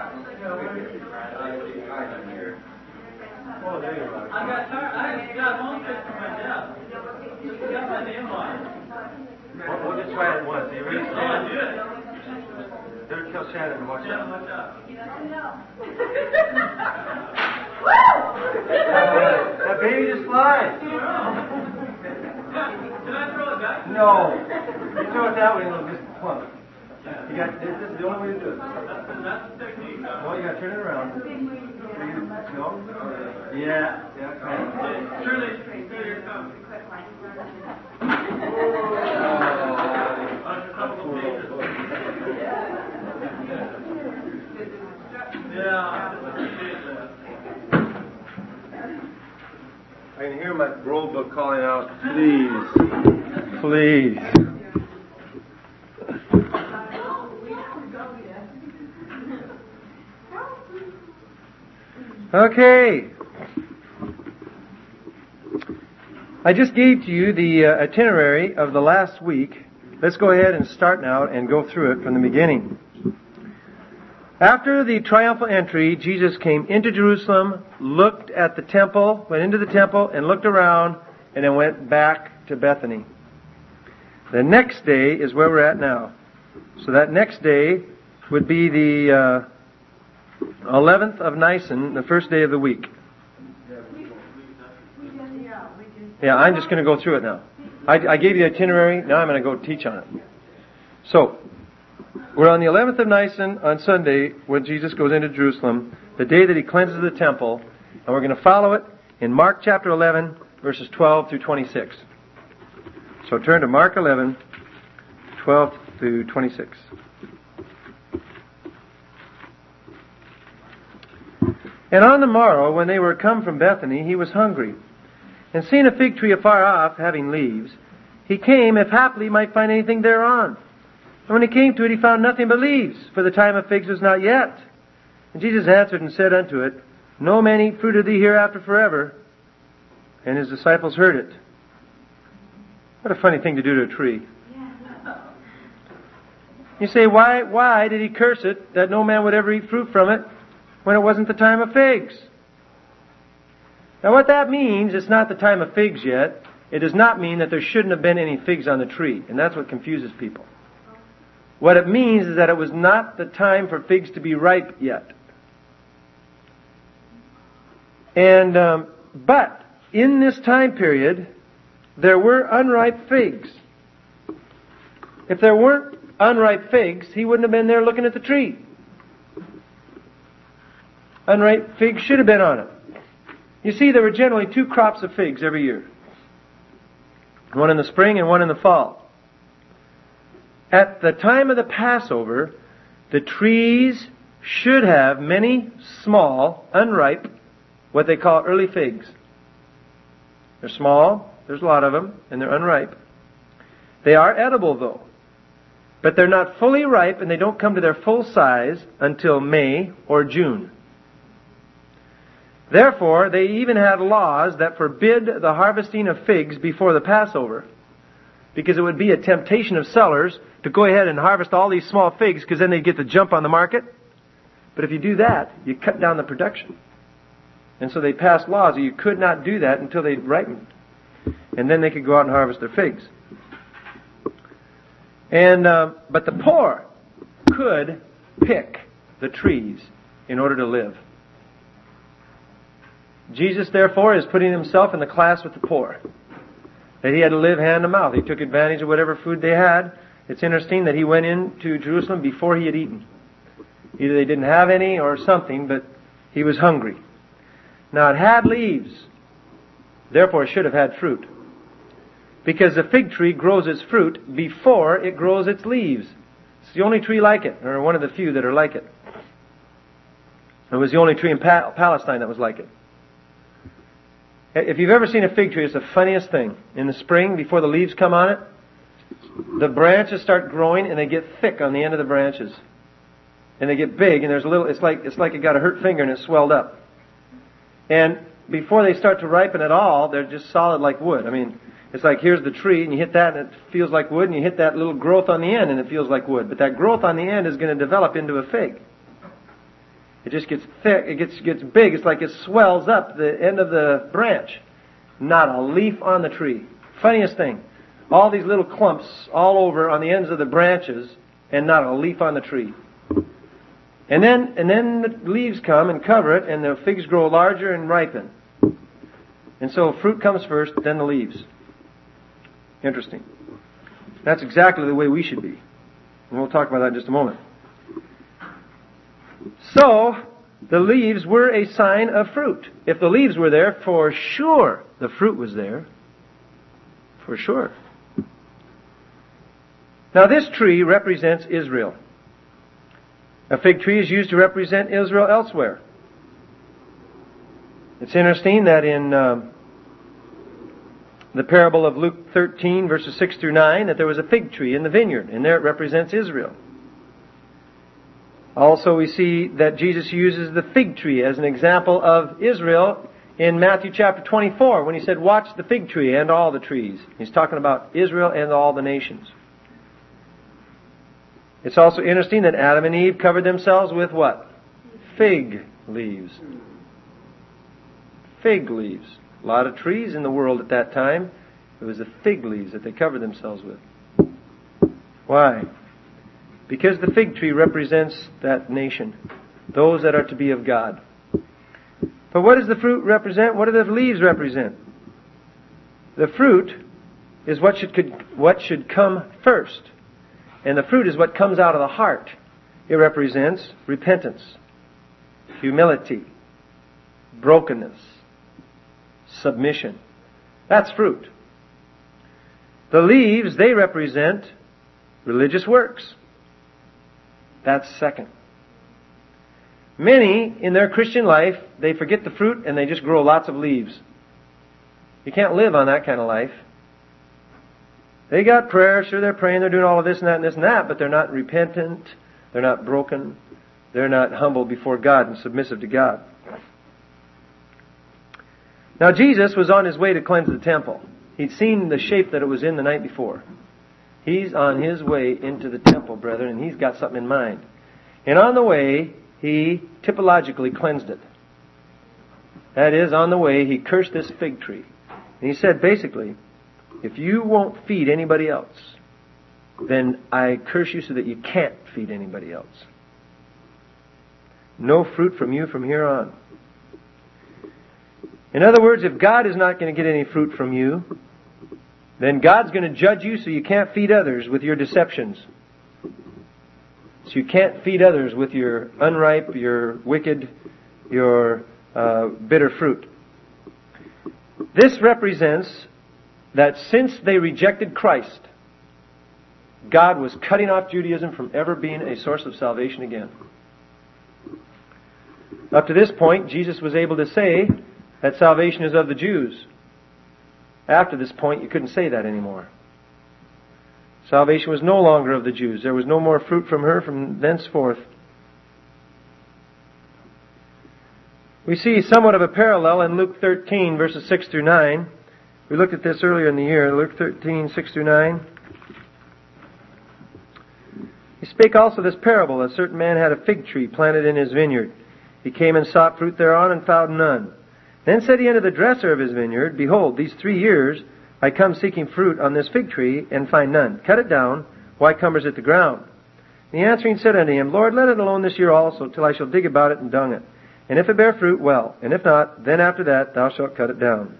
Oh, there you are. I got homesick from my desk. Just got my name on it. We'll just try it once. Are you ready? Oh, do it. Better tell Shannon to watch out. Watch out. That baby just flies. Did I throw it back? No. You throw it that way and it'll just plummet. You got, this is the only way to do it. That's the technique. Well, you got to turn it around. No? Yeah. Yeah. Shirley, here it comes. I can hear my roll book calling out, please, please. Okay. I just gave to you the itinerary of the last week. Let's go ahead and start now and go through it from the beginning. After the triumphal entry, Jesus came into Jerusalem, looked at the temple, went into the temple and looked around, and then went back to Bethany. The next day is where we're at now. So that next day would be the 11th of Nisan, the first day of the week. Yeah, I'm just going to go through it now. I gave you the itinerary, now I'm going to go teach on it. So, we're on the 11th of Nisan on Sunday when Jesus goes into Jerusalem, the day that he cleanses the temple, and we're going to follow it in Mark chapter 11, verses 12 through 26. So turn to Mark 11, 12 through 26. And on the morrow, when they were come from Bethany, he was hungry. And seeing a fig tree afar off, having leaves, he came, if haply he might find anything thereon. And when he came to it, he found nothing but leaves, for the time of figs was not yet. And Jesus answered and said unto it, No man eat fruit of thee hereafter forever. And his disciples heard it. What a funny thing to do to a tree. You say, why did he curse it, that no man would ever eat fruit from it, when it wasn't the time of figs? Now what that means, it's not the time of figs yet. It does not mean that there shouldn't have been any figs on the tree. And that's what confuses people. What it means is that it was not the time for figs to be ripe yet. And, but, in this time period, there were unripe figs. If there weren't unripe figs, he wouldn't have been there looking at the tree. Unripe figs should have been on it. You see, there were generally 2 crops of figs every year. One in the spring and one in the fall. At the time of the Passover, the trees should have many small, unripe, what they call early figs. They're small, there's a lot of them, and they're unripe. They are edible though. But they're not fully ripe and they don't come to their full size until May or June. Therefore, they even had laws that forbid the harvesting of figs before the Passover. Because it would be a temptation of sellers to go ahead and harvest all these small figs because then they get the jump on the market. But if you do that, you cut down the production. And so they passed laws that you could not do that until they ripened. And then they could go out and harvest their figs. And but the poor could pick the trees in order to live. Jesus, therefore, is putting himself in the class with the poor. That he had to live hand to mouth. He took advantage of whatever food they had. It's interesting that he went into Jerusalem before he had eaten. Either they didn't have any or something, but he was hungry. Now it had leaves. Therefore it should have had fruit. Because the fig tree grows its fruit before it grows its leaves. It's the only tree like it, or one of the few that are like it. It was the only tree in Palestine that was like it. If you've ever seen a fig tree, it's the funniest thing. In the spring, before the leaves come on it, the branches start growing and they get thick on the end of the branches. And they get big and there's a little, it's like it got a hurt finger and it's swelled up. And before they start to ripen at all, they're just solid like wood. I mean, it's like here's the tree and you hit that and it feels like wood, and you hit that little growth on the end and it feels like wood. But that growth on the end is going to develop into a fig. It just gets thick. It gets big. It's like it swells up the end of the branch. Not a leaf on the tree. Funniest thing. All these little clumps all over on the ends of the branches and not a leaf on the tree. And then the leaves come and cover it, and the figs grow larger and ripen. And so fruit comes first, then the leaves. Interesting. That's exactly the way we should be. And we'll talk about that in just a moment. So, the leaves were a sign of fruit. If the leaves were there, for sure the fruit was there. For sure. Now this tree represents Israel. A fig tree is used to represent Israel elsewhere. It's interesting that in the parable of Luke 13, verses 6 through 9, that there was a fig tree in the vineyard, and there it represents Israel. Also, we see that Jesus uses the fig tree as an example of Israel in Matthew chapter 24, when he said, "Watch the fig tree and all the trees." He's talking about Israel and all the nations. It's also interesting that Adam and Eve covered themselves with what? Fig leaves. Fig leaves. A lot of trees in the world at that time. It was the fig leaves that they covered themselves with. Why? Because the fig tree represents that nation. Those that are to be of God. But what does the fruit represent? What do the leaves represent? The fruit is what should come first. And the fruit is what comes out of the heart. It represents repentance, humility, brokenness, submission. That's fruit. The leaves, they represent religious works. That's second. Many, in their Christian life, they forget the fruit and they just grow lots of leaves. You can't live on that kind of life. They got prayer, sure they're praying, they're doing all of this and that and this and that, but they're not repentant, they're not broken, they're not humble before God and submissive to God. Now Jesus was on his way to cleanse the temple. He'd seen the shape that it was in the night before. He's on his way into the temple, brethren, and he's got something in mind. And on the way, he typologically cleansed it. That is, on the way, he cursed this fig tree. And he said, basically, if you won't feed anybody else, then I curse you so that you can't feed anybody else. No fruit from you from here on. In other words, if God is not going to get any fruit from you, then God's going to judge you so you can't feed others with your deceptions. So you can't feed others with your unripe, your wicked, your bitter fruit. This represents that since they rejected Christ, God was cutting off Judaism from ever being a source of salvation again. Up to this point, Jesus was able to say that salvation is of the Jews. After this point, you couldn't say that anymore. Salvation was no longer of the Jews. There was no more fruit from her from thenceforth. We see somewhat of a parallel in Luke 13, verses 6 through 9. We looked at this earlier in the year, Luke 13, 6 through 9. He spake also this parable. A certain man had a fig tree planted in his vineyard. He came and sought fruit thereon and found none. Then said he unto the dresser of his vineyard, Behold, these 3 years I come seeking fruit on this fig tree, and find none. Cut it down. Why cumbers it the ground? And he answering said unto him, Lord, let it alone this year also, till I shall dig about it and dung it. And if it bear fruit, well. And if not, then after that thou shalt cut it down.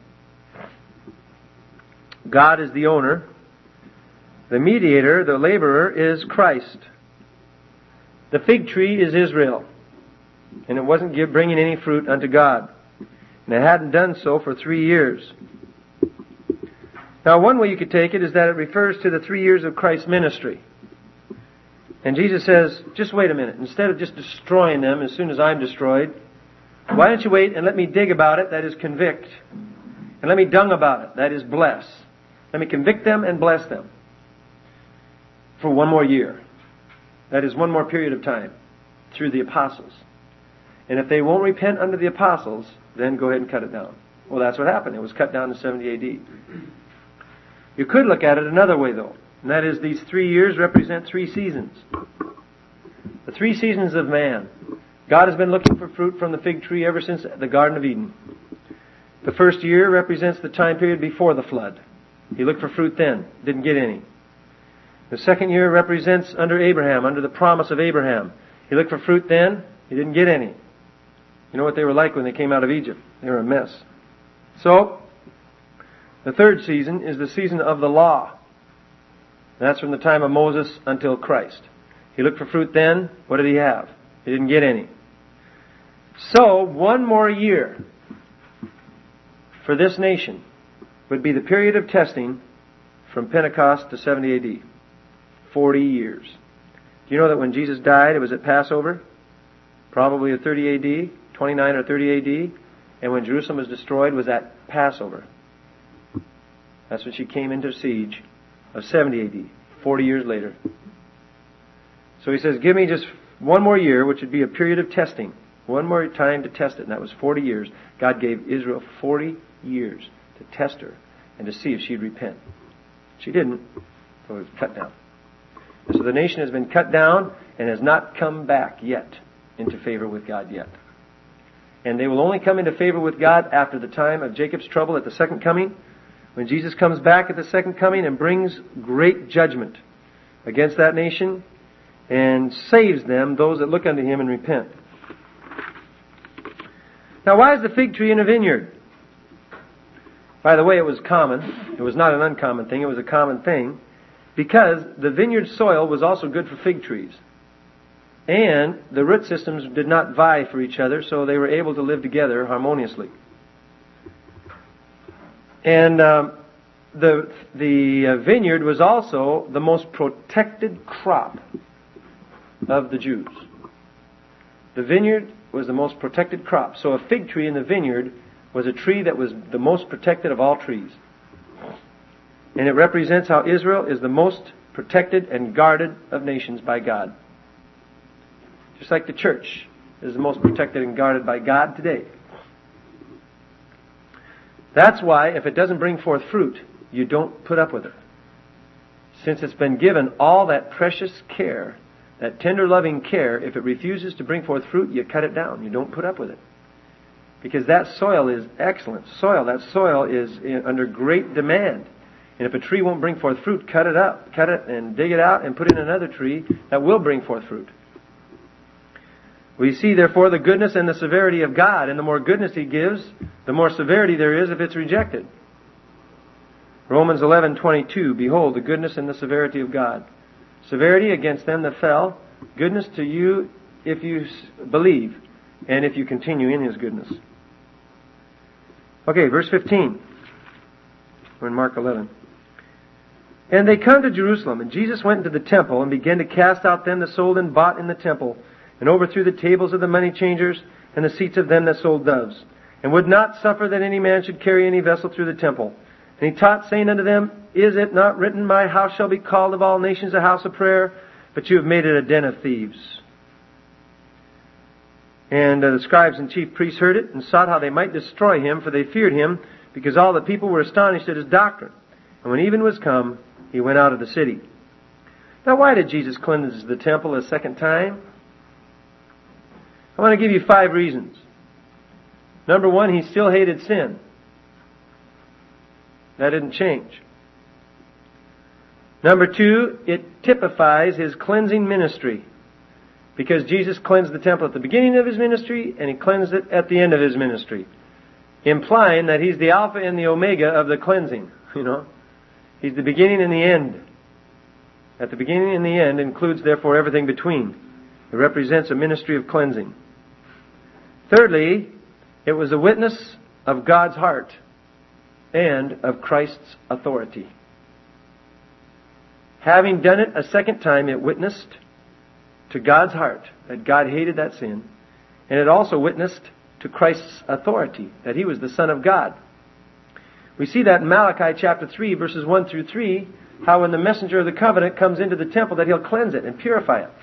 God is the owner. The mediator, the laborer, is Christ. The fig tree is Israel. And it wasn't bringing any fruit unto God. And it hadn't done so for 3 years. Now, one way you could take it is that it refers to the 3 years of Christ's ministry. And Jesus says, just wait a minute. Instead of just destroying them as soon as I'm destroyed, why don't you wait and let me dig about it, that is convict. And let me dung about it, that is bless. Let me convict them and bless them. For 1 more year. That is 1 more period of time. Through the apostles. And if they won't repent under the apostles, then go ahead and cut it down. Well, that's what happened. It was cut down in 70 A.D. You could look at it another way, though. And that is, these 3 years represent 3 seasons. The 3 seasons of man. God has been looking for fruit from the fig tree ever since the Garden of Eden. The first year represents the time period before the flood. He looked for fruit then, didn't get any. The second year represents under Abraham, under the promise of Abraham. He looked for fruit then, he didn't get any. You know what they were like when they came out of Egypt? They were a mess. So, the third season is the season of the law. That's from the time of Moses until Christ. He looked for fruit then. What did he have? He didn't get any. So, one more year for this nation would be the period of testing from Pentecost to 70 AD. 40 years. Do you know that when Jesus died, it was at Passover? Probably at 30 AD, 29 or 30 AD. And when Jerusalem was destroyed, was at Passover. That's when she came into siege of 70 AD, 40 years later. So he says, give me just one more year, which would be a period of testing. One more time to test it, and that was 40 years. God gave Israel 40 years to test her and to see if she'd repent. She didn't, so it was cut down. And so the nation has been cut down and has not come back yet into favor with God yet. And they will only come into favor with God after the time of Jacob's trouble at the second coming, when Jesus comes back at the second coming and brings great judgment against that nation and saves them, those that look unto Him and repent. Now, why is the fig tree in a vineyard? By the way, it was common. It was not an uncommon thing. It was a common thing because the vineyard soil was also good for fig trees. And the root systems did not vie for each other, so they were able to live together harmoniously. And the vineyard was also the most protected crop of the Jews. The vineyard was the most protected crop. So a fig tree in the vineyard was a tree that was the most protected of all trees. And it represents how Israel is the most protected and guarded of nations by God. Just like the church is the most protected and guarded by God today. That's why if it doesn't bring forth fruit, you don't put up with it. Since it's been given all that precious care, that tender loving care, if it refuses to bring forth fruit, you cut it down. You don't put up with it. Because that soil is excellent soil. That soil is under great demand. And if a tree won't bring forth fruit, cut it up. Cut it and dig it out and put in another tree that will bring forth fruit. We see, therefore, the goodness and the severity of God. And the more goodness He gives, the more severity there is if it's rejected. Romans 11:22, behold, the goodness and the severity of God. Severity against them that fell. Goodness to you if you believe and if you continue in His goodness. Okay, verse 15. We're in Mark 11. And they come to Jerusalem, and Jesus went into the temple and began to cast out them that sold and bought in the temple, and overthrew the tables of the money changers and the seats of them that sold doves, and would not suffer that any man should carry any vessel through the temple. And He taught, saying unto them, Is it not written, My house shall be called of all nations a house of prayer? But you have made it a den of thieves. And the scribes and chief priests heard it, and sought how they might destroy Him, for they feared Him, because all the people were astonished at His doctrine. And when even was come, He went out of the city. Now, why did Jesus cleanse the temple a second time? I want to give you 5 reasons. Number 1, He still hated sin. That didn't change. Number 2, it typifies His cleansing ministry. Because Jesus cleansed the temple at the beginning of His ministry, and He cleansed it at the end of His ministry. Implying that He's the Alpha and the Omega of the cleansing. He's the beginning and the end. At the beginning and the end includes, therefore, everything between. It represents a ministry of cleansing. Thirdly, it was a witness of God's heart and of Christ's authority. Having done it a second time, it witnessed to God's heart that God hated that sin, and it also witnessed to Christ's authority, that He was the Son of God. We see that in Malachi chapter 3, verses 1 through 3, how when the messenger of the covenant comes into the temple that He'll cleanse it and purify it.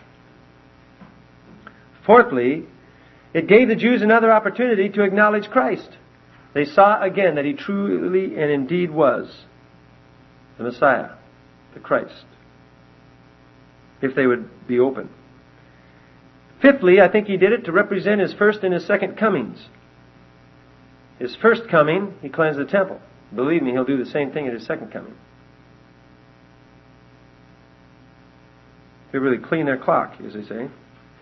Fourthly, it gave the Jews another opportunity to acknowledge Christ. They saw again that He truly and indeed was the Messiah, the Christ, if they would be open. Fifthly, I think He did it to represent His first and His second comings. His first coming, He cleansed the temple. Believe me, He'll do the same thing at His second coming. He'll really clean their clock, as they say.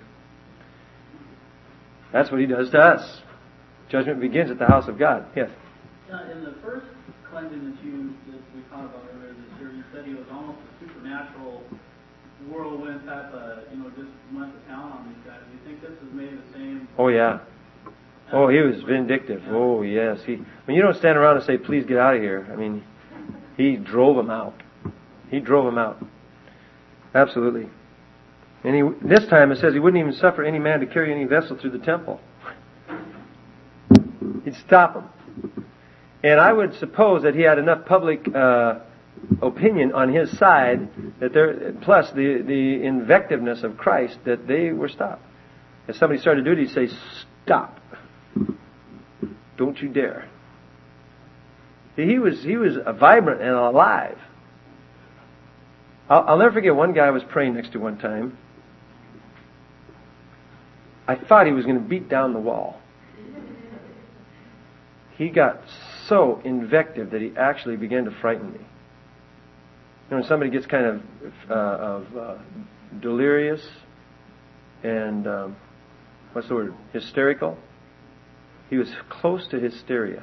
That's what He does to us. Judgment begins at the house of God. Yes? In the first cleansing that we talked about earlier this year, you said He was almost a supernatural whirlwind type of, just went to town on these guys. Do you think this is maybe the same? Oh, yeah. Oh, He was vindictive. Oh, yes. You don't stand around and say, please get out of here. He drove them out. He drove them out. Absolutely. And this time it says He wouldn't even suffer any man to carry any vessel through the temple. He'd stop them. And I would suppose that He had enough public opinion on His side, that plus the invectiveness of Christ, that they were stopped. If somebody started to do it, He'd say, stop. Don't you dare. He was vibrant and alive. I'll never forget one guy I was praying next to one time. I thought he was going to beat down the wall. He got so invective that he actually began to frighten me. When somebody gets kind of delirious and, what's the word, hysterical? He was close to hysteria.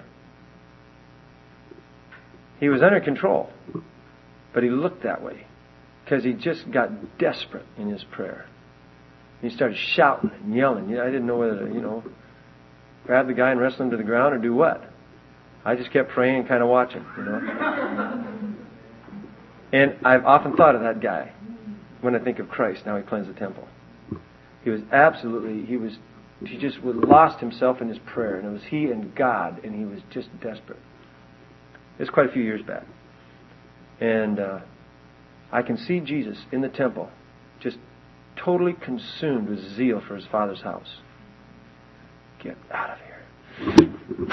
He was under control, but he looked that way because he just got desperate in his prayer. He started shouting and yelling. I didn't know whether to, grab the guy and wrestle him to the ground or do what. I just kept praying and kind of watching, And I've often thought of that guy when I think of Christ. Now He cleansed the temple. He just lost himself in his prayer. And it was he and God, and he was just desperate. It was quite a few years back. And I can see Jesus in the temple, just totally consumed with zeal for His Father's house. Get out of here.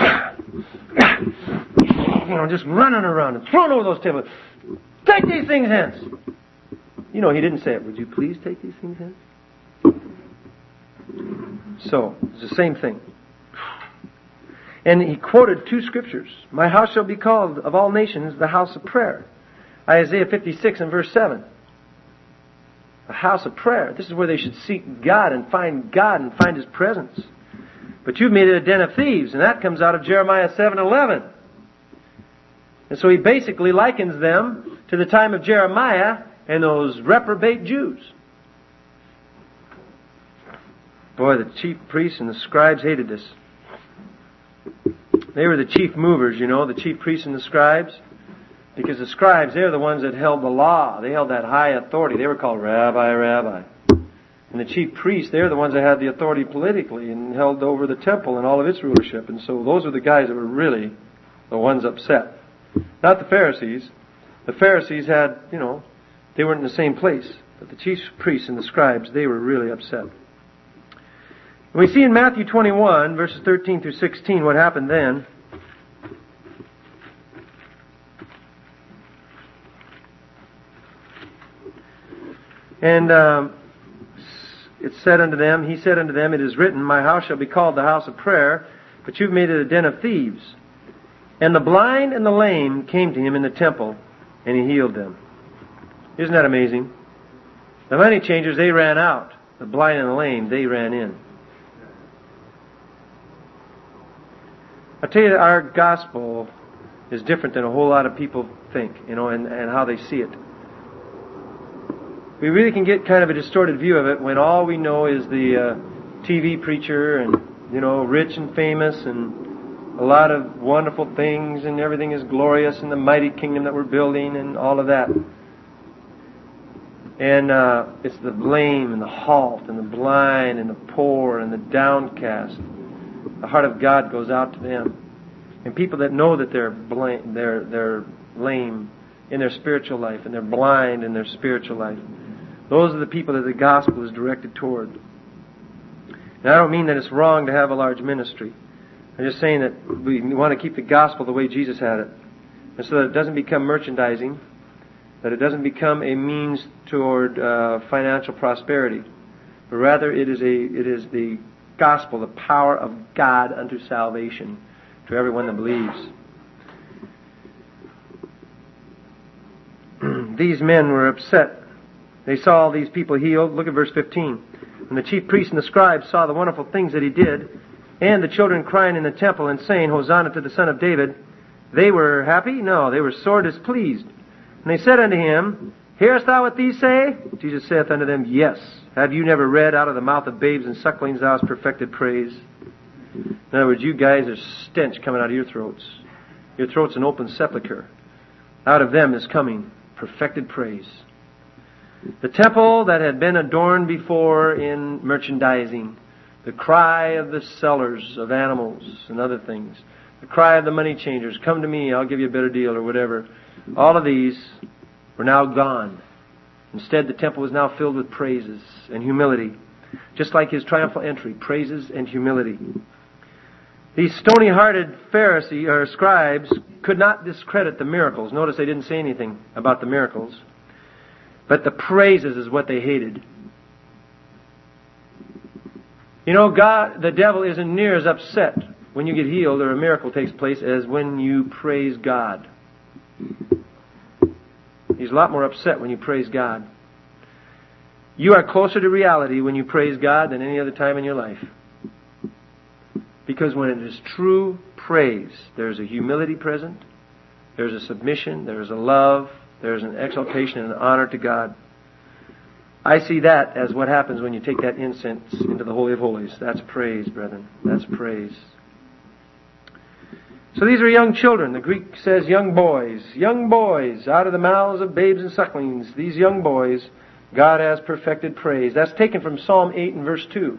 Just running around and throwing over those tables. Take these things hence. He didn't say it. Would you please take these things hence? So, it's the same thing. And he quoted two scriptures. My house shall be called of all nations the house of prayer. Isaiah 56 and verse 7. A house of prayer. This is where they should seek God and find His presence. But you've made it a den of thieves, and that comes out of Jeremiah 7:11. And so he basically likens them to the time of Jeremiah and those reprobate Jews. Boy, the chief priests and the scribes hated this. They were the chief movers, the chief priests and the scribes. Because the scribes, they're the ones that held the law. They held that high authority. They were called rabbi. And the chief priests, they're the ones that had the authority politically and held over the temple and all of its rulership. And so those were the guys that were really the ones upset. Not the Pharisees. The Pharisees had, they weren't in the same place. But the chief priests and the scribes, they were really upset. We see in Matthew 21, verses 13 through 16, what happened then. And it said unto them, He said unto them, It is written, My house shall be called the house of prayer, but you've made it a den of thieves. And the blind and the lame came to Him in the temple, and He healed them. Isn't that amazing? The money changers, they ran out. The blind and the lame, they ran in. I tell you that our gospel is different than a whole lot of people think, and how they see it. We really can get kind of a distorted view of it when all we know is the TV preacher and, rich and famous and a lot of wonderful things and everything is glorious and the mighty kingdom that we're building and all of that. And it's the lame and the halt and the blind and the poor and the downcast. The heart of God goes out to them. And people that know that they're lame in their spiritual life and they're blind in their spiritual life. Those are the people that the gospel is directed toward. Now, I don't mean that it's wrong to have a large ministry. I'm just saying that we want to keep the gospel the way Jesus had it. And so that it doesn't become merchandising, that it doesn't become a means toward financial prosperity. but rather it is the gospel, the power of God unto salvation to everyone that believes. These men were upset. They saw all these people healed. Look at verse 15. When the chief priests and the scribes saw the wonderful things that he did, and the children crying in the temple and saying, Hosanna to the Son of David, they were happy? No, they were sore displeased. And they said unto him, Hearest thou what these say? Jesus saith unto them, Yes. Have you never read, Out of the mouth of babes and sucklings thou hast perfected praise? In other words, you guys are stench coming out of your throats. Your throat's an open sepulchre. Out of them is coming perfected praise. The temple that had been adorned before in merchandising, the cry of the sellers of animals and other things, the cry of the money changers, come to me, I'll give you a better deal or whatever, all of these were now gone. Instead, the temple was now filled with praises and humility, just like his triumphal entry, praises and humility. These stony-hearted Pharisees or scribes could not discredit the miracles. Notice they didn't say anything about the miracles. But the praises is what they hated. You know, God, the devil isn't near as upset when you get healed or a miracle takes place as when you praise God. He's a lot more upset when you praise God. You are closer to reality when you praise God than any other time in your life. Because when it is true praise, there's a humility present, there's a submission, there's a love, there's an exaltation and an honor to God. I see that as what happens when you take that incense into the Holy of Holies. That's praise, brethren. That's praise. So these are young children. The Greek says young boys, out of the mouths of babes and sucklings. These young boys, God has perfected praise. That's taken from Psalm 8 and verse 2.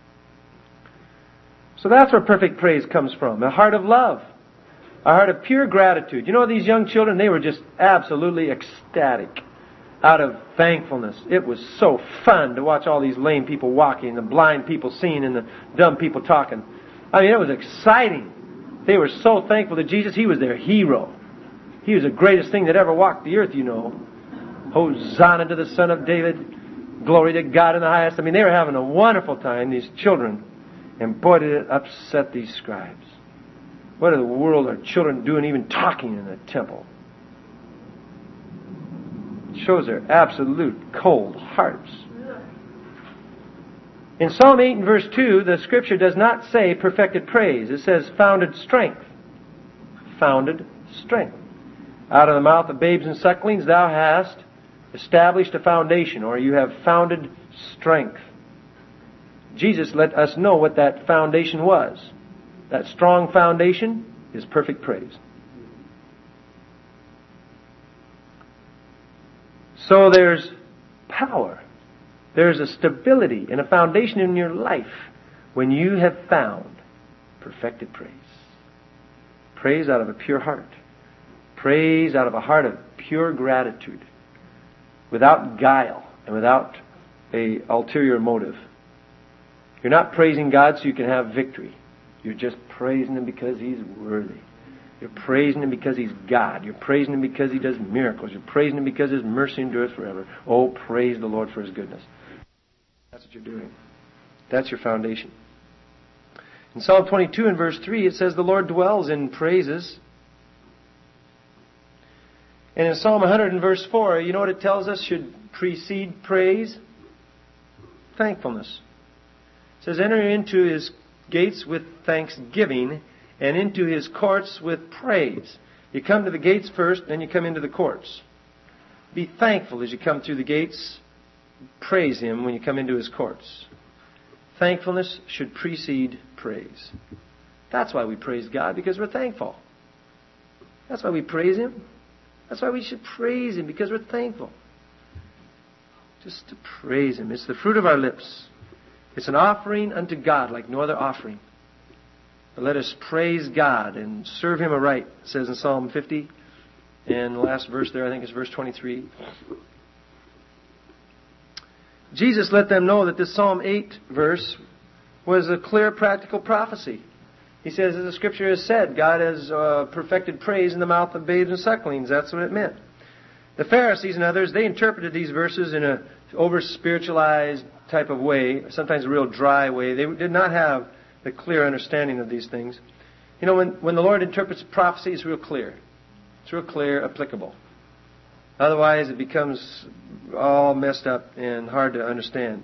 So that's where perfect praise comes from. A heart of love. A heart of pure gratitude. You know, these young children, they were just absolutely ecstatic out of thankfulness. It was so fun to watch all these lame people walking, the blind people seeing, and the dumb people talking. I mean, it was exciting. They were so thankful that Jesus, He was their hero. He was the greatest thing that ever walked the earth, you know. Hosanna to the Son of David. Glory to God in the highest. I mean, they were having a wonderful time, these children. And boy, did it upset these scribes. What in the world are children doing even talking in the temple? It shows their absolute cold hearts. In Psalm 8 and verse 2, the Scripture does not say perfected praise. It says founded strength. Founded strength. Out of the mouth of babes and sucklings thou hast established a foundation, or you have founded strength. Jesus let us know what that foundation was. That strong foundation is perfect praise. So there's power. There's a stability and a foundation in your life when you have found perfected praise. Praise out of a pure heart. Praise out of a heart of pure gratitude. Without guile and without an ulterior motive. You're not praising God so you can have victory. You're just praising Him because He's worthy. You're praising Him because He's God. You're praising Him because He does miracles. You're praising Him because His mercy endures forever. Oh, praise the Lord for His goodness. That's what you're doing. That's your foundation. In Psalm 22 and verse 3, it says the Lord dwells in praises. And in Psalm 100 and verse 4, you know what it tells us should precede praise? Thankfulness. It says, enter into His gates with thanksgiving and into His courts with praise. You come to the gates first, then you come into the courts. Be thankful as you come through the gates. Praise Him when you come into His courts. Thankfulness should precede praise. That's why we praise God, because we're thankful. That's why we praise Him. That's why we should praise Him, because we're thankful. Just to praise Him. It's the fruit of our lips. It's an offering unto God like no other offering. But let us praise God and serve Him aright, it says in Psalm 50. And the last verse there, I think, is verse 23. Jesus let them know that this Psalm 8 verse was a clear practical prophecy. He says, as the Scripture has said, God has perfected praise in the mouth of babes and sucklings. That's what it meant. The Pharisees and others, they interpreted these verses in a over-spiritualized type of way, sometimes a real dry way. They did not have the clear understanding of these things. You know, when the Lord interprets prophecy, it's real clear. It's real clear, applicable. Otherwise, it becomes all messed up and hard to understand.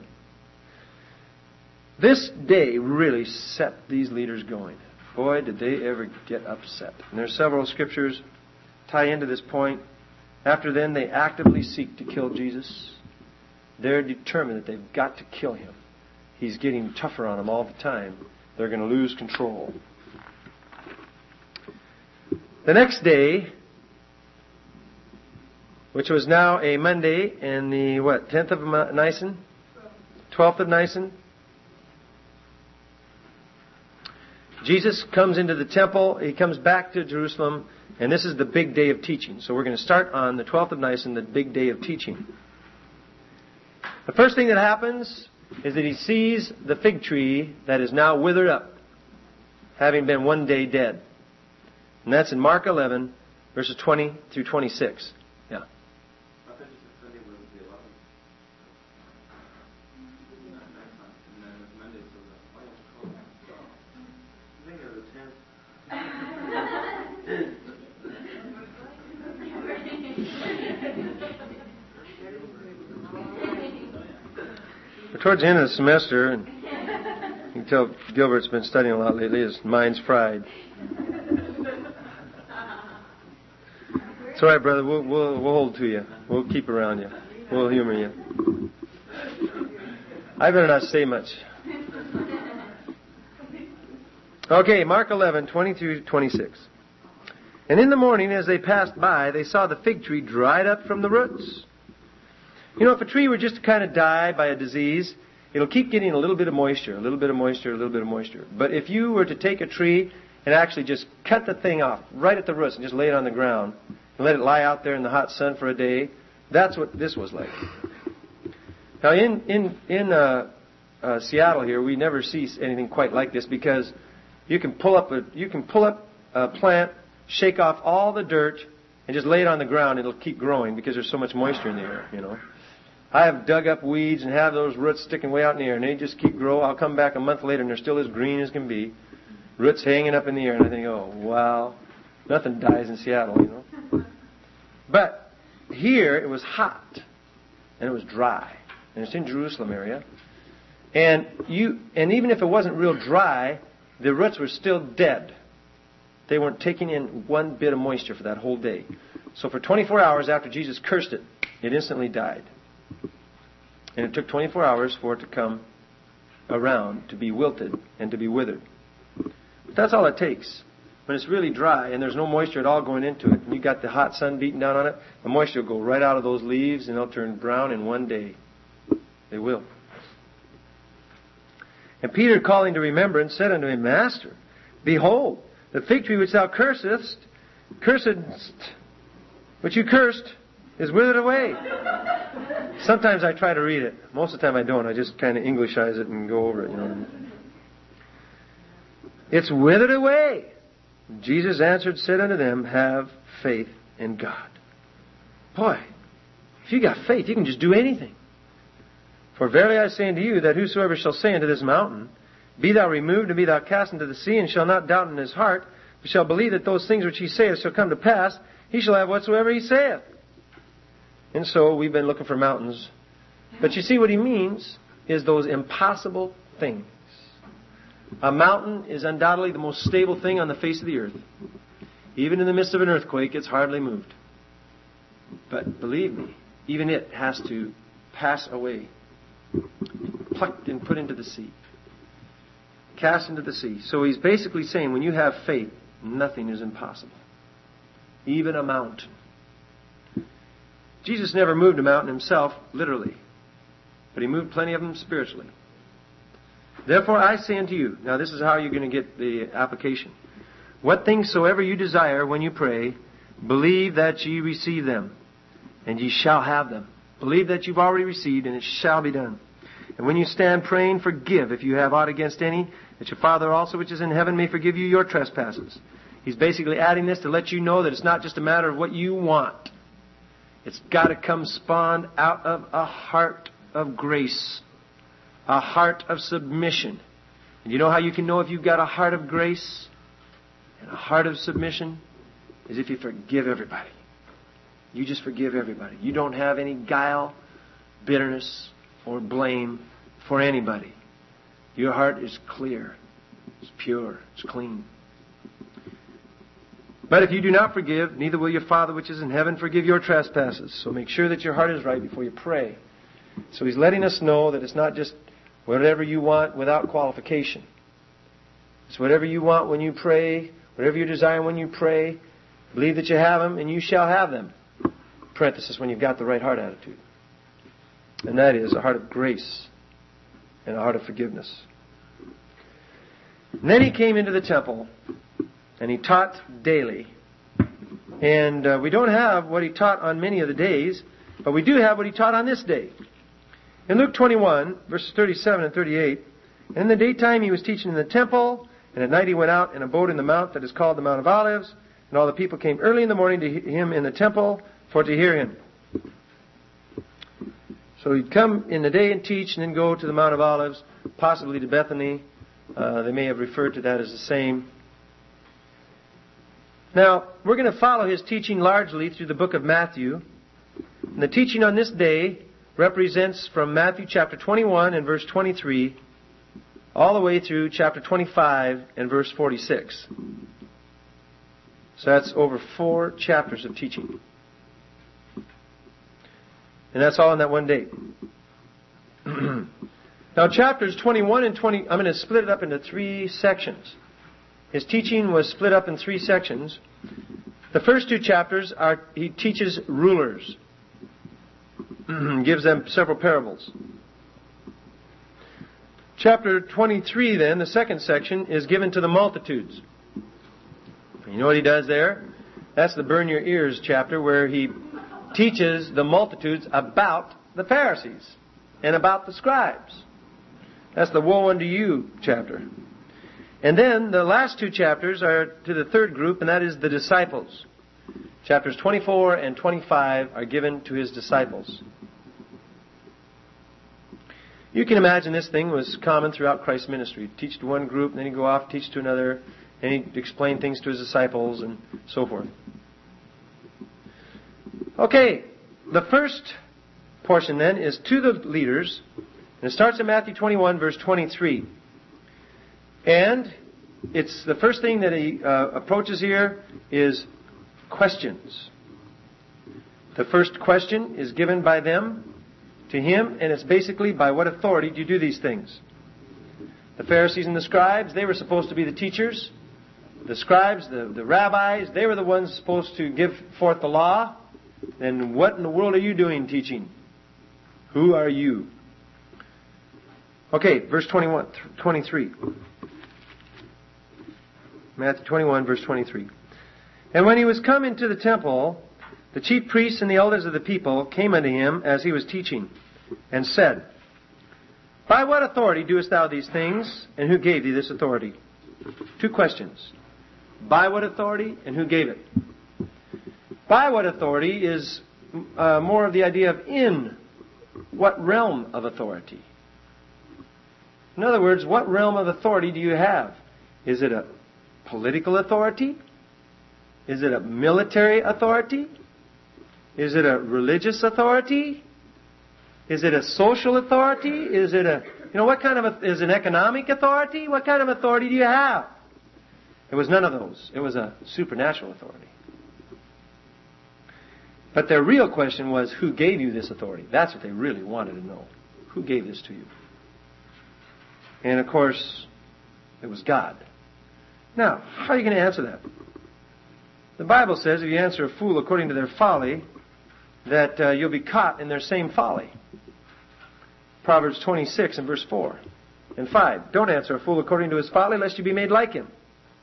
This day really set these leaders going. Boy, did they ever get upset. And there are several scriptures tie into this point. After then, they actively seek to kill Jesus. They're determined that they've got to kill him. He's getting tougher on them all the time. They're going to lose control. The next day, which was now a Monday in the, 10th of Nisan? 12th of Nisan? Jesus comes into the temple. He comes back to Jerusalem. And this is the big day of teaching. So we're going to start on the 12th of Nisan, the big day of teaching. The first thing that happens is that he sees the fig tree that is now withered up, having been one day dead. And that's in Mark 11, verses 20 through 26. Yeah. We're towards the end of the semester, and you can tell Gilbert's been studying a lot lately. His mind's fried. It's all right, brother. We'll hold to you. We'll keep around you. We'll humor you. I better not say much. Okay, Mark 11, 20 through 26. And in the morning, as they passed by, they saw the fig tree dried up from the roots. You know, if a tree were just to kind of die by a disease, it'll keep getting a little bit of moisture, a little bit of moisture, a little bit of moisture. But if you were to take a tree and actually just cut the thing off right at the roots and just lay it on the ground and let it lie out there in the hot sun for a day, that's what this was like. Now, in Seattle here, we never see anything quite like this because you can pull up a plant, shake off all the dirt, and just lay it on the ground. It'll keep growing because there's so much moisture in the air, you know. I have dug up weeds and have those roots sticking way out in the air, and they just keep growing. I'll come back a month later, and they're still as green as can be. Roots hanging up in the air, and I think, oh, wow, nothing dies in Seattle, you know. But here, it was hot, and it was dry, and it's in Jerusalem area. And even if it wasn't real dry, the roots were still dead. They weren't taking in one bit of moisture for that whole day. So for 24 hours after Jesus cursed it, it instantly died. And it took 24 hours for it to come around, to be wilted and to be withered. But that's all it takes. When it's really dry and there's no moisture at all going into it, and you got the hot sun beating down on it, the moisture will go right out of those leaves and they'll turn brown in one day. They will. And Peter, calling to remembrance, said unto him, Master, behold, the fig tree which thou cursest, which you cursed, is withered away. Sometimes I try to read it. Most of the time I don't. I just kind of Englishize it and go over it, you know. It's withered away. Jesus answered, said unto them, Have faith in God. Boy, if you got faith, you can just do anything. For verily I say unto you, that whosoever shall say unto this mountain, Be thou removed, and be thou cast into the sea, and shall not doubt in his heart, but shall believe that those things which he saith shall come to pass, he shall have whatsoever he saith. And so we've been looking for mountains. But you see what he means is those impossible things. A mountain is undoubtedly the most stable thing on the face of the earth. Even in the midst of an earthquake, it's hardly moved. But believe me, even it has to pass away. Plucked and put into the sea. Cast into the sea. So he's basically saying when you have faith, nothing is impossible. Even a mountain. Jesus never moved a mountain himself, literally. But he moved plenty of them spiritually. Therefore I say unto you, now this is how you're going to get the application. What things soever you desire when you pray, believe that ye receive them, and ye shall have them. Believe that you've already received, and it shall be done. And when you stand praying, forgive if you have aught against any, that your Father also which is in heaven may forgive you your trespasses. He's basically adding this to let you know that it's not just a matter of what you want. It's got to come spawned out of a heart of grace. a heart of submission. And you know how you can know if you've got a heart of grace and a heart of submission? Is if you forgive everybody. You just forgive everybody. You don't have any guile, bitterness, or blame for anybody. Your heart is clear. It's pure. It's clean. But if you do not forgive, neither will your Father which is in heaven forgive your trespasses. So make sure that your heart is right before you pray. So He's letting us know that it's not just whatever you want without qualification. It's whatever you want when you pray, whatever you desire when you pray. Believe that you have them, and you shall have them. Parenthesis, when you've got the right heart attitude. And that is a heart of grace and a heart of forgiveness. And then He came into the temple, and He taught daily. And we don't have what He taught on many of the days, but we do have what He taught on this day. In Luke 21, verses 37 and 38, and in the daytime He was teaching in the temple, and at night He went out and abode in the mount that is called the Mount of Olives, and all the people came early in the morning to Him in the temple for to hear Him. So He'd come in the day and teach, and then go to the Mount of Olives, possibly to Bethany. They may have referred to that as the same. Now, we're going to follow His teaching largely through the book of Matthew. And the teaching on this day represents from Matthew chapter 21 and verse 23 all the way through chapter 25 and verse 46. So that's over 4 chapters of teaching. And that's all in that one day. Now chapters 21 and 20, I'm going to split it up into 3 sections. His teaching was split up in 3 sections. The first 2 chapters He teaches rulers. Gives them several parables. Chapter 23 then, the second section, is given to the multitudes. You know what He does there? That's the burn your ears chapter, where He teaches the multitudes about the Pharisees and about the scribes. That's the woe unto you chapter. And then the last 2 chapters are to the third group, and that is the disciples. Chapters 24 and 25 are given to His disciples. You can imagine this thing was common throughout Christ's ministry. He'd teach to one group, and then He'd go off, teach to another, and He'd explain things to His disciples, and so forth. Okay, the first portion then is to the leaders, and it starts in Matthew 21, verse 23. And it's the first thing that He approaches here is questions. The first question is given by them to Him, and it's basically, by what authority do you do these things? The Pharisees and the scribes, they were supposed to be the teachers. The scribes, the rabbis, they were the ones supposed to give forth the law. Then what in the world are you doing teaching? Who are you? Okay, verse 23. Matthew 21, verse 23. And when He was come into the temple, the chief priests and the elders of the people came unto Him as He was teaching, and said, By what authority doest thou these things, and who gave thee this authority? 2 questions. By what authority, and who gave it? By what authority is more of the idea of in what realm of authority. In other words, what realm of authority do you have? Is it a political authority? Is it a military authority? Is it a religious authority? Is it a social authority? Is it what kind of is an economic authority? What kind of authority do you have? It was none of those. It was a supernatural authority. But their real question was, who gave you this authority? That's what they really wanted to know. Who gave this to you? And of course, it was God. Now, how are you going to answer that? The Bible says if you answer a fool according to their folly, that you'll be caught in their same folly. Proverbs 26 and verse 4 and 5. Don't answer a fool according to his folly, lest you be made like him.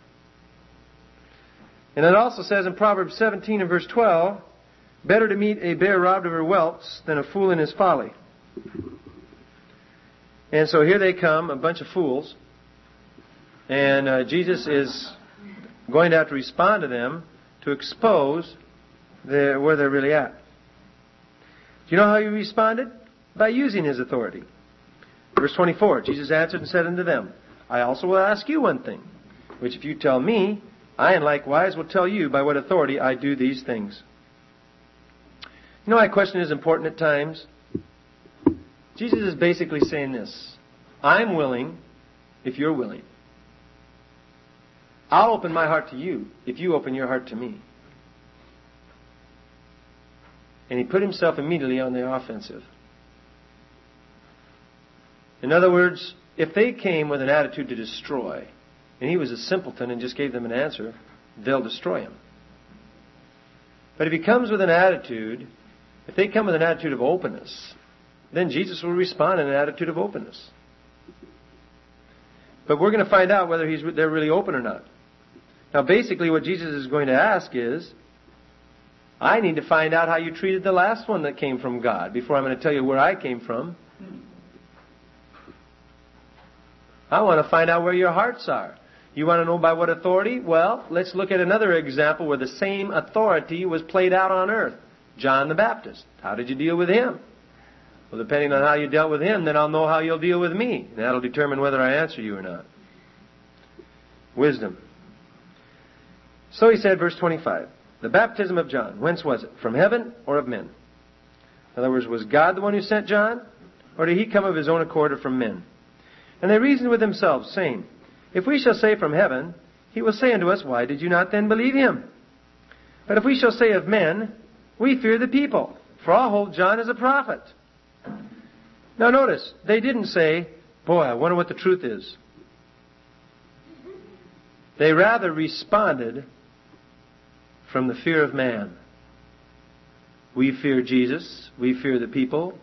And it also says in Proverbs 17 and verse 12, better to meet a bear robbed of her whelps than a fool in his folly. And so here they come, a bunch of fools. And Jesus is going to have to respond to them to expose where they're really at. Do you know how He responded? By using His authority. Verse 24, Jesus answered and said unto them, I also will ask you one thing, which if you tell me, I and likewise will tell you by what authority I do these things. You know why a question is important at times? Jesus is basically saying this. I'm willing if you're willing. I'll open my heart to you if you open your heart to me. And he put himself immediately on the offensive. In other words, if they came with an attitude to destroy, and he was a simpleton and just gave them an answer, they'll destroy him. But if he comes with an attitude, if they come with an attitude of openness, then Jesus will respond in an attitude of openness. But we're going to find out whether they're really open or not. Now basically what Jesus is going to ask is, I need to find out how you treated the last one that came from God before I'm going to tell you where I came from. I want to find out where your hearts are. You want to know by what authority? Well, let's look at another example where the same authority was played out on earth. John the Baptist. How did you deal with him? Well, depending on how you dealt with him, then I'll know how you'll deal with me. And that'll determine whether I answer you or not. Wisdom. So he said, verse 25, the baptism of John, whence was it? From heaven or of men? In other words, was God the one who sent John? Or did he come of his own accord or from men? And they reasoned with themselves, saying, if we shall say from heaven, he will say unto us, why did you not then believe him? But if we shall say of men, we fear the people, for all hold John as a prophet. Now notice, they didn't say, boy, I wonder what the truth is. They rather responded from the fear of man. We fear Jesus. We fear the people.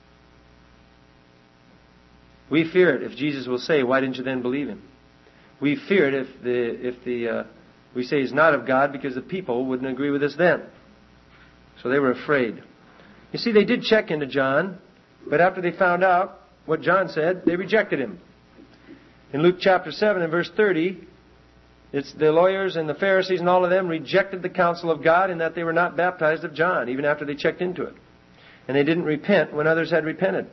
We fear it if Jesus will say, why didn't you then believe him? We fear it if we say he's not of God because the people wouldn't agree with us then. So they were afraid. You see, they did check into John, but after they found out what John said, they rejected him. In Luke chapter 7 and verse 30, it's the lawyers and the Pharisees and all of them rejected the counsel of God in that they were not baptized of John, even after they checked into it. And they didn't repent when others had repented.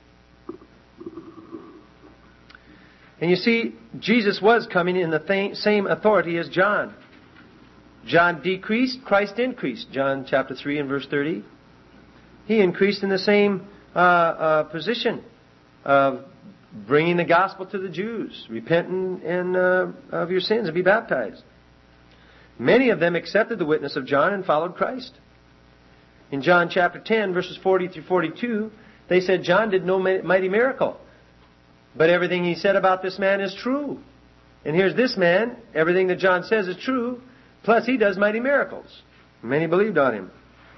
And you see, Jesus was coming in the same authority as John. John decreased, Christ increased. John chapter 3 and verse 30. He increased in the same position of bringing the gospel to the Jews. Repent of your sins and be baptized. Many of them accepted the witness of John and followed Christ. In John chapter 10, verses 40 through 42, they said John did no mighty miracle. But everything he said about this man is true. And here's this man, everything that John says is true, plus he does mighty miracles. Many believed on him.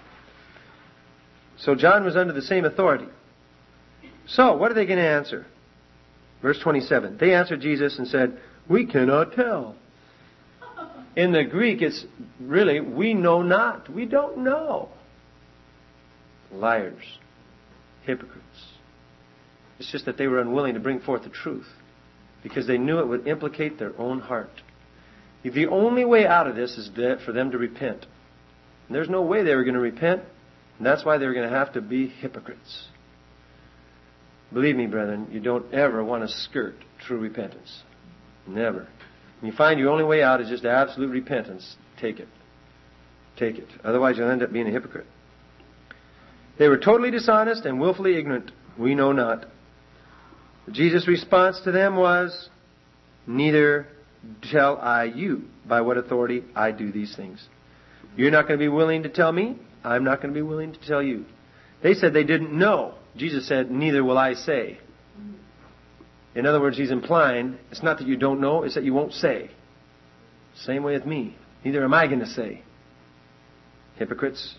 So John was under the same authority. So, what are they going to answer? Verse 27. They answered Jesus and said, we cannot tell. In the Greek, it's really, we know not. We don't know. Liars. Hypocrites. It's just that they were unwilling to bring forth the truth because they knew it would implicate their own heart. The only way out of this is for them to repent. And there's no way they were going to repent, and that's why they were going to have to be hypocrites. Believe me, brethren, you don't ever want to skirt true repentance. Never. When you find your only way out is just absolute repentance, take it. Take it. Otherwise you'll end up being a hypocrite. They were totally dishonest and willfully ignorant. We know not. Jesus' response to them was, neither tell I you by what authority I do these things. You're not going to be willing to tell me. I'm not going to be willing to tell you. They said they didn't know. Jesus said, neither will I say. In other words, he's implying, it's not that you don't know, it's that you won't say. Same way with me. Neither am I going to say. Hypocrites.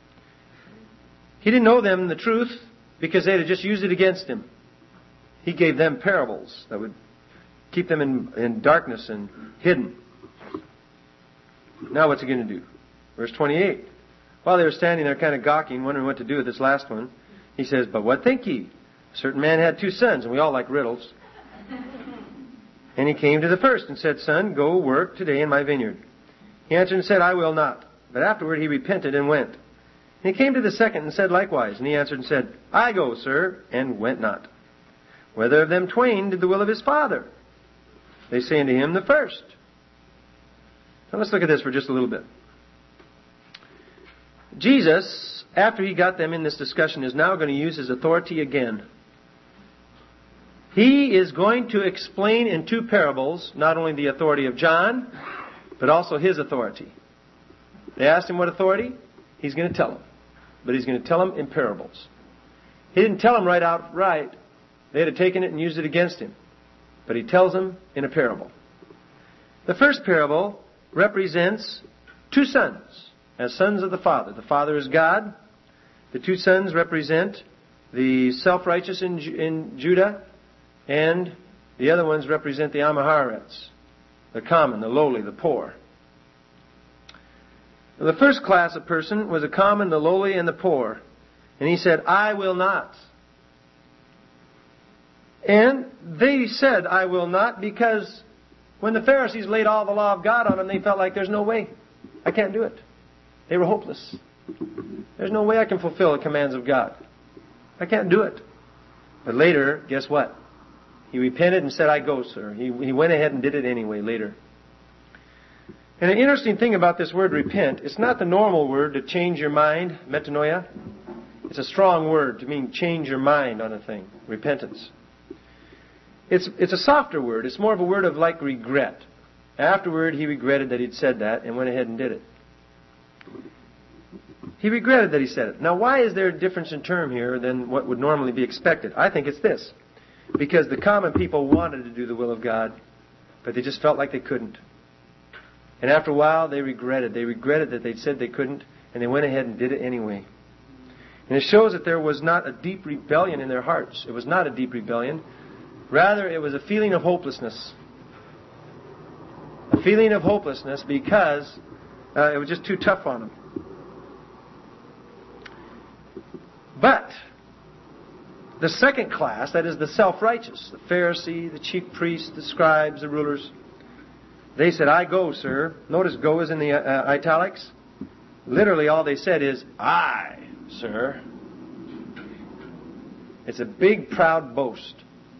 He didn't know them the truth because they had just used it against him. He gave them parables that would keep them in darkness and hidden. Now what's he going to do? Verse 28. While they were standing there kind of gawking, wondering what to do with this last one, he says, but what think ye? A certain man had 2 sons, and we all like riddles. And he came to the first and said, son, go work today in my vineyard. He answered and said, I will not. But afterward he repented and went. And he came to the second and said likewise. And he answered and said, I go, sir, and went not. whether of them twain did the will of his Father? They say unto him, the first. Now let's look at this for just a little bit. Jesus, after he got them in this discussion, is now going to use his authority again. He is going to explain in two parables not only the authority of John, but also his authority. They asked him what authority? He's going to tell them. But he's going to tell them in parables. He didn't tell them right outright. They'd have taken it and used it against him. But he tells them in a parable. The first parable represents two sons as sons of the Father. The Father is God. The two sons represent the self-righteous in Judah, and the other ones represent the Amalekite, the common, the lowly, the poor. The first class of person was the common, the lowly, and the poor. And he said, I will not. And they said, I will not, because when the Pharisees laid all the law of God on them, they felt like there's no way. I can't do it. They were hopeless. There's no way I can fulfill the commands of God. I can't do it. But later, guess what? He repented and said, I go, sir. He went ahead and did it anyway later. And an interesting thing about this word repent, it's not the normal word to change your mind, metanoia. It's a strong word to mean change your mind on a thing, repentance. It's a softer word. It's more of a word of like regret. Afterward, he regretted that he'd said that and went ahead and did it. He regretted that he said it. Now, why is there a difference in term here than what would normally be expected? I think it's this. Because the common people wanted to do the will of God, but they just felt like they couldn't. And after a while, they regretted. They regretted that they'd said they couldn't, and they went ahead and did it anyway. And it shows that there was not a deep rebellion in their hearts. It was not a deep rebellion. Rather, it was a feeling of hopelessness. A feeling of hopelessness because it was just too tough on them. But the second class, that is the self-righteous, the Pharisee, the chief priests, the scribes, the rulers, they said, I go, sir. Notice go is in the italics. Literally all they said is, I, sir. It's a big, proud boast.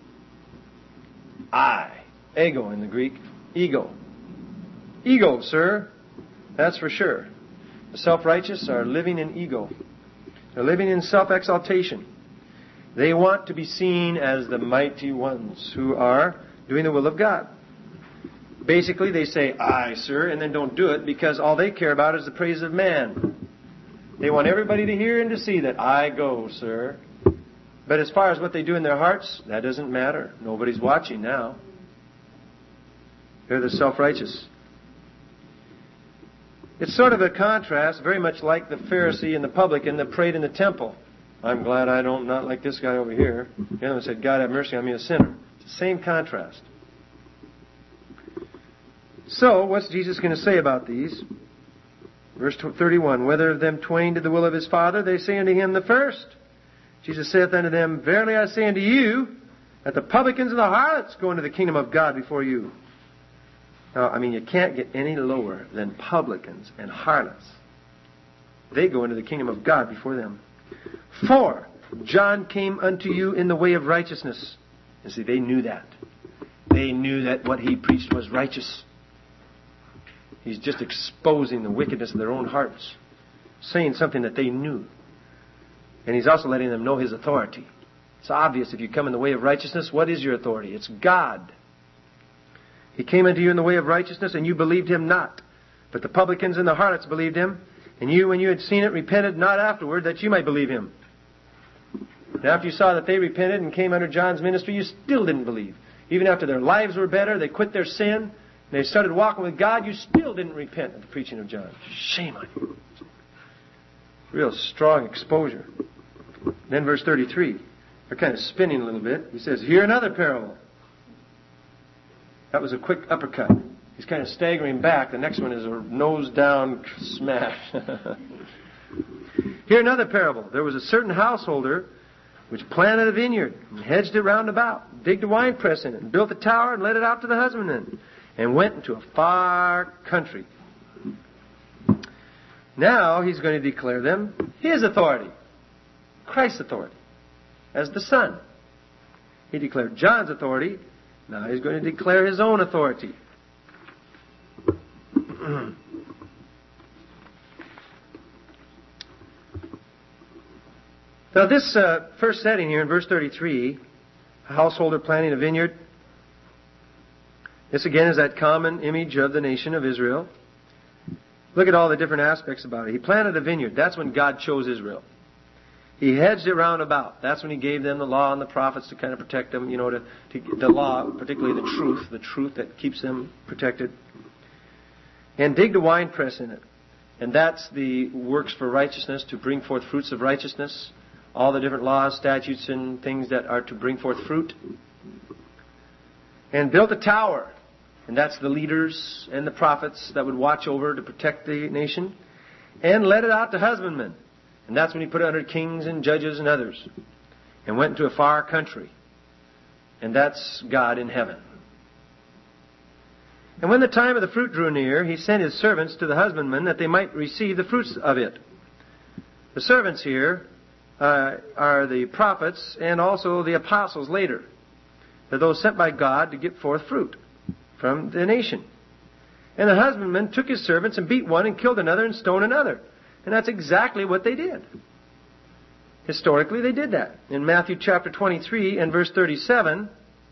I. Ego in the Greek. Ego. Ego, sir. That's for sure. The self-righteous are living in ego. They're living in self-exaltation. They want to be seen as the mighty ones who are doing the will of God. Basically, they say, I, sir, and then don't do it because all they care about is the praise of man. They want everybody to hear and to see that I go, sir. But as far as what they do in their hearts, that doesn't matter. Nobody's watching now. They're the self-righteous. It's sort of a contrast, very much like the Pharisee and the publican that prayed in the temple. I'm glad I don't, not like this guy over here. The other one said, God have mercy on me, a sinner. It's the same contrast. So, what's Jesus going to say about these? Verse 31, whether of them twain did the will of his Father, they say unto him the first. Jesus saith unto them, verily I say unto you, that the publicans and the harlots go into the kingdom of God before you. Now, you can't get any lower than publicans and harlots. They go into the kingdom of God before them. For John came unto you in the way of righteousness. You see, they knew that. They knew that what he preached was righteous. He's just exposing the wickedness of their own hearts. Saying something that they knew. And he's also letting them know his authority. It's obvious if you come in the way of righteousness, what is your authority? It's God. He came unto you in the way of righteousness, and you believed him not. But the publicans and the harlots believed him. And you, when you had seen it, repented not afterward, that you might believe him. And after you saw that they repented and came under John's ministry, you still didn't believe. Even after their lives were better, they quit their sin, and they started walking with God, you still didn't repent of the preaching of John. Shame on you. Real strong exposure. Then verse 33. They're kind of spinning a little bit. He says, hear another parable. That was a quick uppercut. He's kind of staggering back. The next one is a nose down smash. Hear another parable. There was a certain householder which planted a vineyard and hedged it round about, digged a winepress in it, and built a tower and let it out to the husbandmen, and went into a far country. Now he's going to declare them his authority, Christ's authority, as the Son. He declared John's authority. Now he's going to declare his own authority. Now this first setting here in verse 33, a householder planting a vineyard. This again is that common image of the nation of Israel. Look at all the different aspects about it. He planted a vineyard. That's when God chose Israel. He hedged it round about. That's when He gave them the law and the prophets to kind of protect them, to the law, particularly the truth that keeps them protected. And digged a winepress in it. And that's the works for righteousness, to bring forth fruits of righteousness. All the different laws, statutes, and things that are to bring forth fruit. And built a tower. And that's the leaders and the prophets that would watch over to protect the nation. And let it out to husbandmen. And that's when He put it under kings and judges and others. And went into a far country. And that's God in heaven. And when the time of the fruit drew near, He sent His servants to the husbandmen that they might receive the fruits of it. The servants here are the prophets and also the apostles later. They're those sent by God to get forth fruit from the nation. And the husbandman took his servants and beat one and killed another and stoned another. And that's exactly what they did. Historically, they did that. In Matthew chapter 23 and verse 37,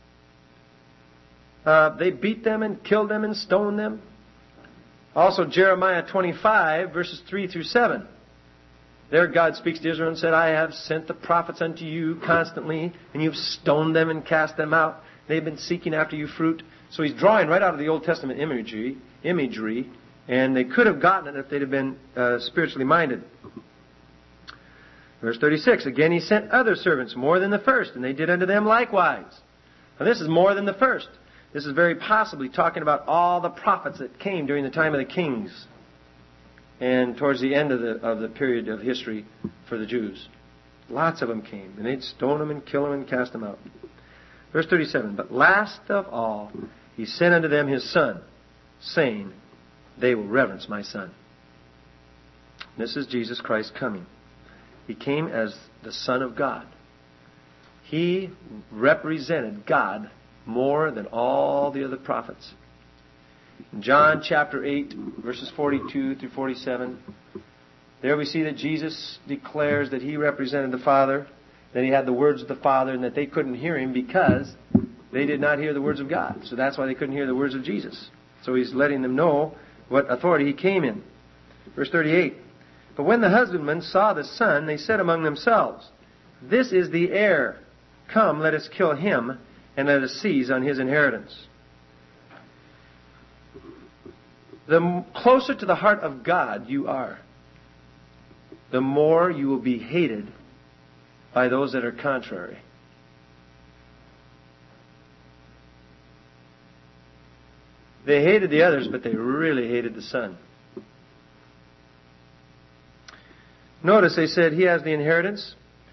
they beat them and killed them and stoned them. Also Jeremiah 25 verses 3 through 7. There God speaks to Israel and said, I have sent the prophets unto you constantly, and you've stoned them and cast them out. They've been seeking after you fruit. So He's drawing right out of the Old Testament imagery, and they could have gotten it if they'd have been spiritually minded. Verse 36, again He sent other servants more than the first, and they did unto them likewise. Now this is more than the first. This is very possibly talking about all the prophets that came during the time of the kings and towards the end of the period of history for the Jews. Lots of them came, and they'd stone them and kill them and cast them out. Verse 37, but last of all, He sent unto them His Son, saying, they will reverence my Son. This is Jesus Christ coming. He came as the Son of God. He represented God more than all the other prophets. In John chapter 8, verses 42 through 47, there we see that Jesus declares that He represented the Father, that He had the words of the Father, and that they couldn't hear Him because they did not hear the words of God. So that's why they couldn't hear the words of Jesus. So He's letting them know what authority He came in. Verse 38, but when the husbandmen saw the Son, they said among themselves, this is the heir. Come, let us kill Him, and let us seize on His inheritance. The closer to the heart of God you are, the more you will be hated by those that are contrary. They hated the others, but they really hated the Son. Notice they said He has the inheritance.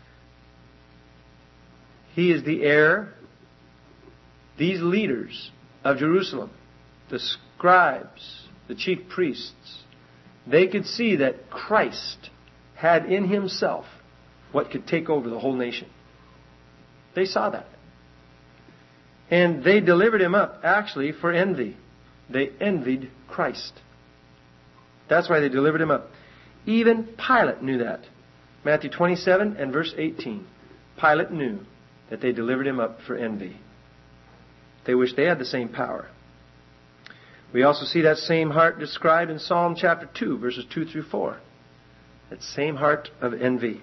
He is the heir. These leaders of Jerusalem, the scribes, the chief priests, they could see that Christ had in Himself what could take over the whole nation. They saw that. And they delivered Him up, actually, for envy. They envied Christ. That's why they delivered Him up. Even Pilate knew that. Matthew 27 and verse 18. Pilate knew that they delivered Him up for envy. They wished they had the same power. We also see that same heart described in Psalm chapter 2, verses 2 through 4. That same heart of envy.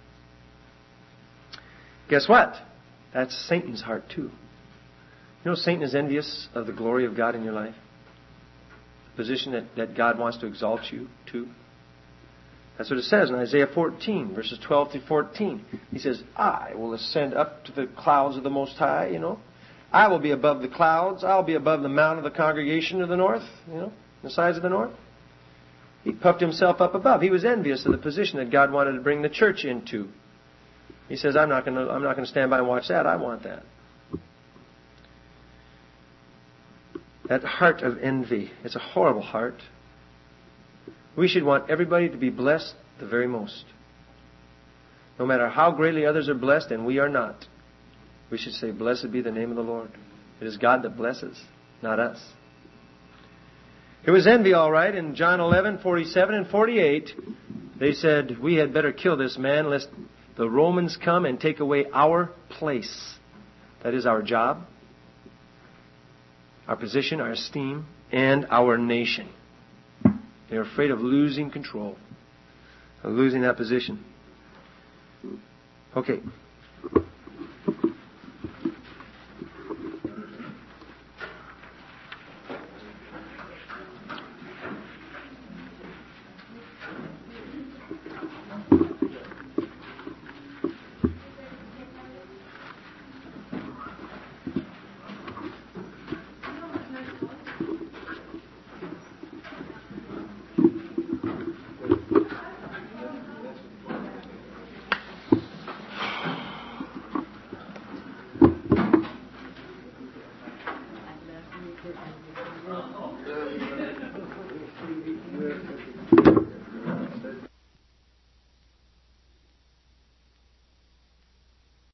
Guess what? That's Satan's heart too. You know, Satan is envious of the glory of God in your life. The position that God wants to exalt you to. That's what it says in Isaiah 14, verses 12 through 14. He says, I will ascend up to the clouds of the Most High, I will be above the clouds. I'll be above the mount of the congregation of the north, the sides of the north. He puffed himself up above. He was envious of the position that God wanted to bring the church into. He says, I'm not going to stand by and watch that. I want that. That heart of envy. It's a horrible heart. We should want everybody to be blessed the very most. No matter how greatly others are blessed, and we are not. We should say, blessed be the name of the Lord. It is God that blesses, not us. It was envy, all right. In John 11:47 and 48, they said, we had better kill this man lest the Romans come and take away our place. That is our job, our position, our esteem, and our nation. They're afraid of losing control, of losing that position. Okay.